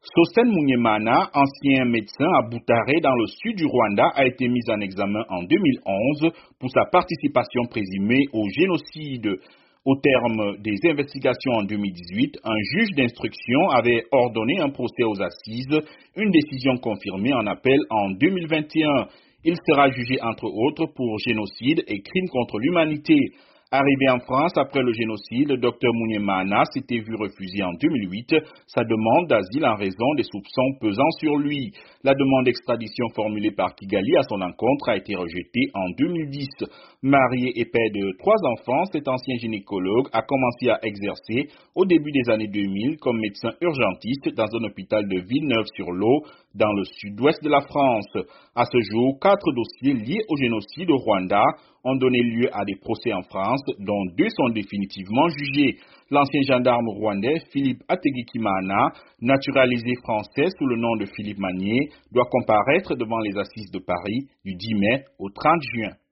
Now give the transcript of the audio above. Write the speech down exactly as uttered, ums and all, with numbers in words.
Sosten Munyemana, ancien médecin à Butare dans le sud du Rwanda, a été mis en examen en deux mille onze pour sa participation présumée au génocide. Au terme des investigations en deux mille dix-huit, un juge d'instruction avait ordonné un procès aux assises, une décision confirmée en appel en deux mille vingt et un. Il sera jugé entre autres pour génocide et crimes contre l'humanité. Arrivé en France après le génocide, le docteur Munyemana s'était vu refuser en deux mille huit sa demande d'asile en raison des soupçons pesant sur lui. La demande d'extradition formulée par Kigali à son encontre a été rejetée en deux mille dix. Marié et père de trois enfants, cet ancien gynécologue a commencé à exercer au début des années deux mille comme médecin urgentiste dans un hôpital de Villeneuve-sur-Lot, dans le sud-ouest de la France. À ce jour, quatre dossiers liés au génocide au Rwanda ont donné lieu à des procès en France, dont deux sont définitivement jugés. L'ancien gendarme rwandais Philippe Hategekimana, naturalisé français sous le nom de Philippe Magnier, doit comparaître devant les assises de Paris du dix mai au trente juin.